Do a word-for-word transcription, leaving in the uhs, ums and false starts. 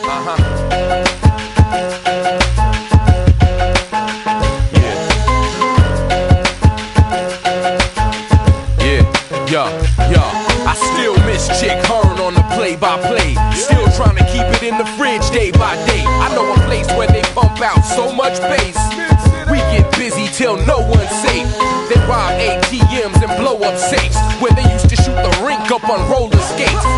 Uh-huh. Yo, yo, I still miss Chick Hearn on the play-by-play. Still trying to keep it in the fridge day by day. I know a place where they pump out so much bass. We get busy till no one's safe. They rob A T Ms and blow up safes where they used to shoot the rink up on roller skates.